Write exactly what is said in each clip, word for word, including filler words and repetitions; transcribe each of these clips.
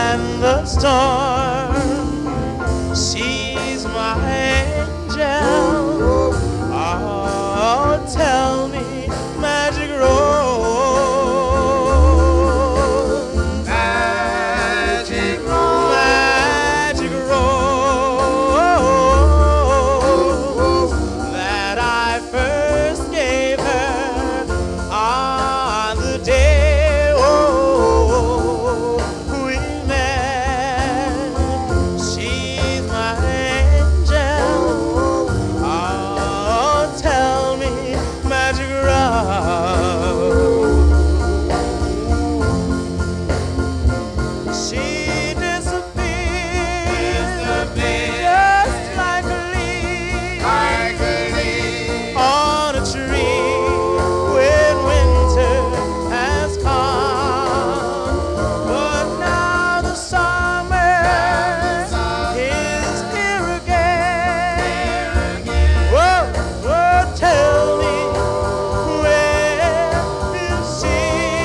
and the storm. She's my angel. Oh, tell me, magic rose, Magic rose, magic rose that I first gave her on the day oh, we met. She's my angel. Oh, tell me, magic rose. She disappeared, Disappeared. just like a leaf like a leaf on a tree when winter has come. But now the summer is here again. Whoa, whoa, tell me, where is she?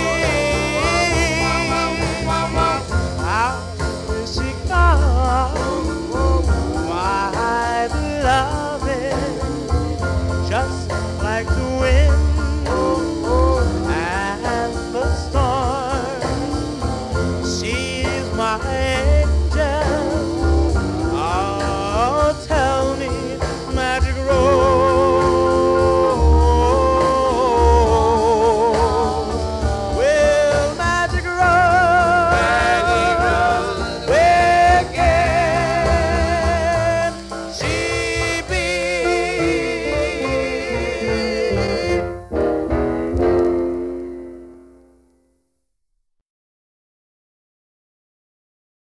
How is she gone? My beloved, just like the wind and the storm. She's my